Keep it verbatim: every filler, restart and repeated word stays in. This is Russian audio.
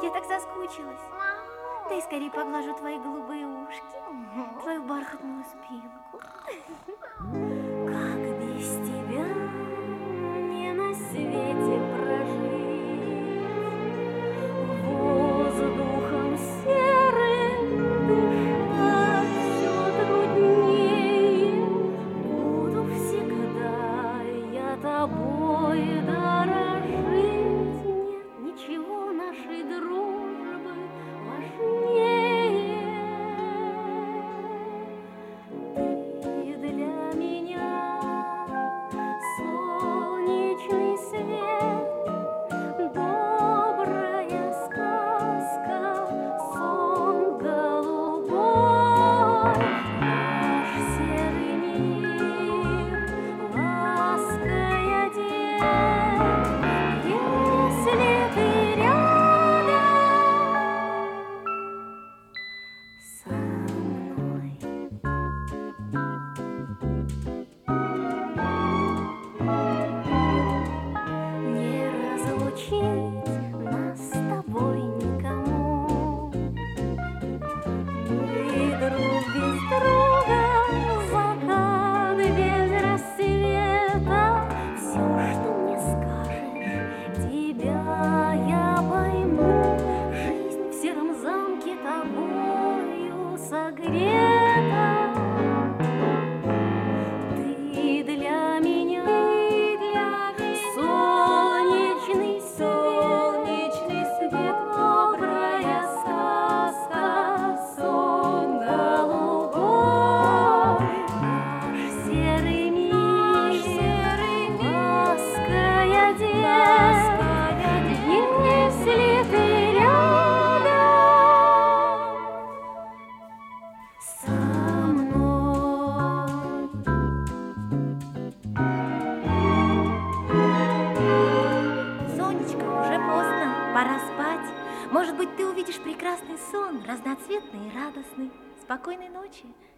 Я так соскучилась. Дай скорее поглажу твои голубые ушки, твою бархатную спинку. Как без тебя мне на свете прожить, воздухом серым дышать все труднее. Буду всегда я тобой дорожить. Нет ничего нашей дружбы важнее. Ты для меня солнечный свет, добрая сказка, сон голубой. Наш серый мир лаской одет, если ты рядом со мной. Не разлучить нас с тобой никому. Мы друг без друга, закат без рассвета. Все, что мне скажешь, тебя я пойму. Жизнь в сером замке тобою согрета. Ты для меня солнечный солнечный свет, добрая сказка, сон голубой. Наш серый мир лаской одет, если ты рядом со мной. Сонечка, уже поздно, пора спать. Может быть, ты увидишь прекрасный сон, разноцветный и радостный. Спокойной ночи.